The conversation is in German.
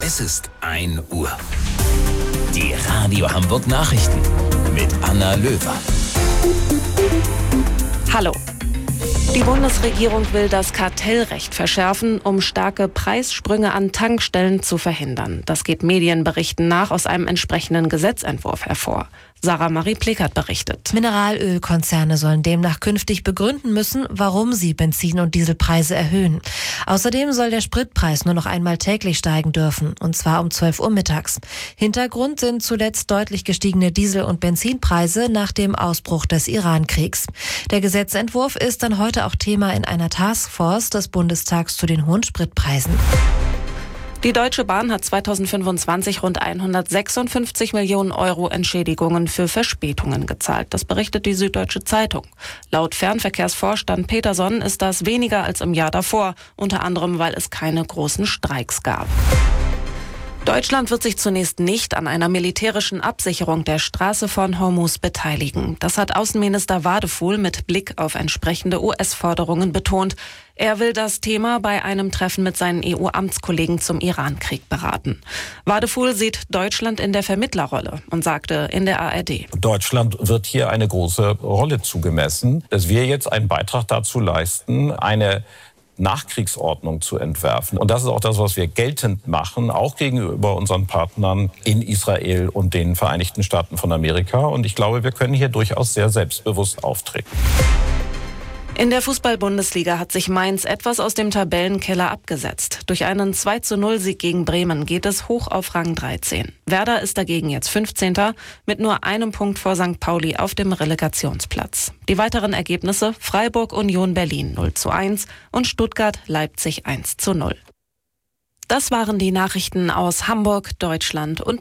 Es ist 1 Uhr. Die Radio Hamburg Nachrichten mit Anna Löwer. Hallo. Die Bundesregierung will das Kartellrecht verschärfen, um starke Preissprünge an Tankstellen zu verhindern. Das geht Medienberichten nach aus einem entsprechenden Gesetzentwurf hervor. Sarah Marie Plickert berichtet. Mineralölkonzerne sollen demnach künftig begründen müssen, warum sie Benzin- und Dieselpreise erhöhen. Außerdem soll der Spritpreis nur noch einmal täglich steigen dürfen, und zwar um 12 Uhr mittags. Hintergrund sind zuletzt deutlich gestiegene Diesel- und Benzinpreise nach dem Ausbruch des Iran-Kriegs. Der Gesetzentwurf ist dann heute auch Thema in einer Taskforce des Bundestags zu den hohen Spritpreisen. Die Deutsche Bahn hat 2025 rund 156 Millionen Euro Entschädigungen für Verspätungen gezahlt. Das berichtet die Süddeutsche Zeitung. Laut Fernverkehrsvorstand Peterson ist das weniger als im Jahr davor, unter anderem, weil es keine großen Streiks gab. Deutschland wird sich zunächst nicht an einer militärischen Absicherung der Straße von Hormuz beteiligen. Das hat Außenminister Wadefuhl mit Blick auf entsprechende US-Forderungen betont. Er will das Thema bei einem Treffen mit seinen EU-Amtskollegen zum Iran-Krieg beraten. Wadefuhl sieht Deutschland in der Vermittlerrolle und sagte in der ARD: Deutschland wird hier eine große Rolle zugemessen, dass wir jetzt einen Beitrag dazu leisten, eine Nachkriegsordnung zu entwerfen. Und das ist auch das, was wir geltend machen, auch gegenüber unseren Partnern in Israel und den Vereinigten Staaten von Amerika. Und ich glaube, wir können hier durchaus sehr selbstbewusst auftreten. In der Fußball-Bundesliga hat sich Mainz etwas aus dem Tabellenkeller abgesetzt. Durch einen 2:0-Sieg gegen Bremen geht es hoch auf Rang 13. Werder ist dagegen jetzt 15. mit nur einem Punkt vor St. Pauli auf dem Relegationsplatz. Die weiteren Ergebnisse: Freiburg Union Berlin 0:1 und Stuttgart Leipzig 1:0. Das waren die Nachrichten aus Hamburg, Deutschland und